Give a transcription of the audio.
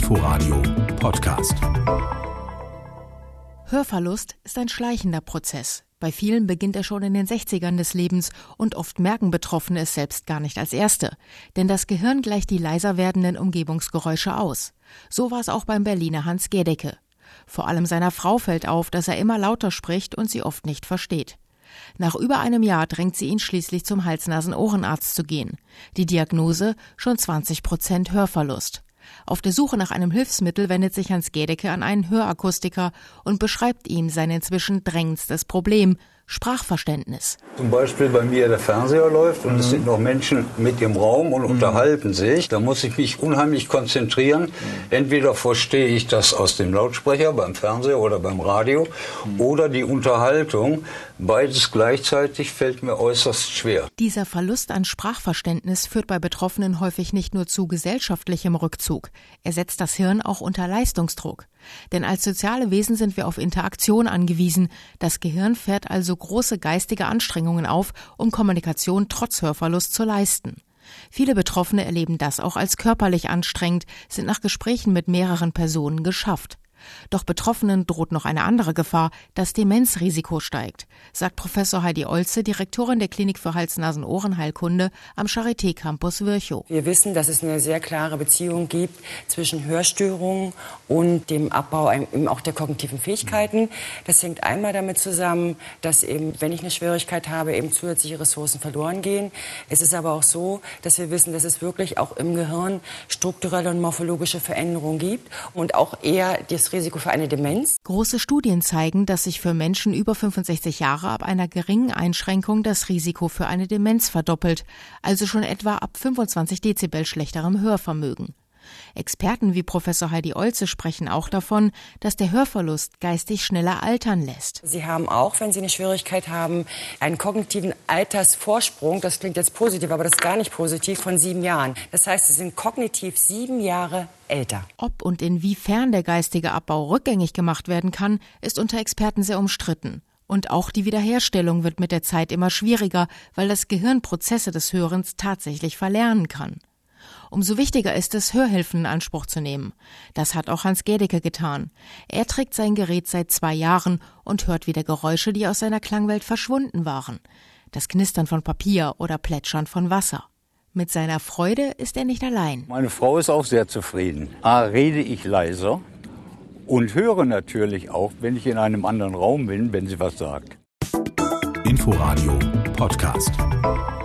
Inforadio Podcast. Hörverlust ist ein schleichender Prozess. Bei vielen beginnt er schon in den 60ern des Lebens und oft merken Betroffene es selbst gar nicht als Erste. Denn das Gehirn gleicht die leiser werdenden Umgebungsgeräusche aus. So war es auch beim Berliner Hans Gedecke. Vor allem seiner Frau fällt auf, dass er immer lauter spricht und sie oft nicht versteht. Nach über einem Jahr drängt sie ihn schließlich zum Hals-Nasen-Ohrenarzt zu gehen. Die Diagnose: schon 20% Hörverlust. Auf der Suche nach einem Hilfsmittel wendet sich Hans Gedecke an einen Hörakustiker und beschreibt ihm sein inzwischen drängendstes Problem: Sprachverständnis. Zum Beispiel bei mir der Fernseher läuft und es sind noch Menschen mit im Raum und unterhalten sich. Da muss ich mich unheimlich konzentrieren. Entweder verstehe ich das aus dem Lautsprecher beim Fernseher oder beim Radio oder die Unterhaltung. Beides gleichzeitig fällt mir äußerst schwer. Dieser Verlust an Sprachverständnis führt bei Betroffenen häufig nicht nur zu gesellschaftlichem Rückzug. Er setzt das Hirn auch unter Leistungsdruck. Denn als soziale Wesen sind wir auf Interaktion angewiesen. Das Gehirn fährt also große geistige Anstrengungen auf, um Kommunikation trotz Hörverlust zu leisten. Viele Betroffene erleben das auch als körperlich anstrengend, sind nach Gesprächen mit mehreren Personen geschafft. Doch Betroffenen droht noch eine andere Gefahr: das Demenzrisiko steigt, sagt Professor Heidi Olze, Direktorin der Klinik für Hals-Nasen-Ohren-Heilkunde am Charité Campus Virchow. Wir wissen, dass es eine sehr klare Beziehung gibt zwischen Hörstörungen und dem Abbau eben auch der kognitiven Fähigkeiten. Das hängt einmal damit zusammen, dass eben, wenn ich eine Schwierigkeit habe, eben zusätzliche Ressourcen verloren gehen. Es ist aber auch so, dass wir wissen, dass es wirklich auch im Gehirn strukturelle und morphologische Veränderungen gibt und auch eher das Risiko für eine Demenz. Große Studien zeigen, dass sich für Menschen über 65 Jahre ab einer geringen Einschränkung das Risiko für eine Demenz verdoppelt, also schon etwa ab 25 Dezibel schlechterem Hörvermögen. Experten wie Professor Heidi Olze sprechen auch davon, dass der Hörverlust geistig schneller altern lässt. Sie haben auch, wenn Sie eine Schwierigkeit haben, einen kognitiven Altersvorsprung, das klingt jetzt positiv, aber das ist gar nicht positiv, von 7 Jahren. Das heißt, Sie sind kognitiv 7 Jahre älter. Ob und inwiefern der geistige Abbau rückgängig gemacht werden kann, ist unter Experten sehr umstritten. Und auch die Wiederherstellung wird mit der Zeit immer schwieriger, weil das Gehirn Prozesse des Hörens tatsächlich verlernen kann. Umso wichtiger ist es, Hörhilfen in Anspruch zu nehmen. Das hat auch Hans Gedecke getan. Er trägt sein Gerät seit 2 Jahren und hört wieder Geräusche, die aus seiner Klangwelt verschwunden waren. Das Knistern von Papier oder Plätschern von Wasser. Mit seiner Freude ist er nicht allein. Meine Frau ist auch sehr zufrieden. Rede ich leiser und höre natürlich auch, wenn ich in einem anderen Raum bin, wenn sie was sagt. Inforadio Podcast.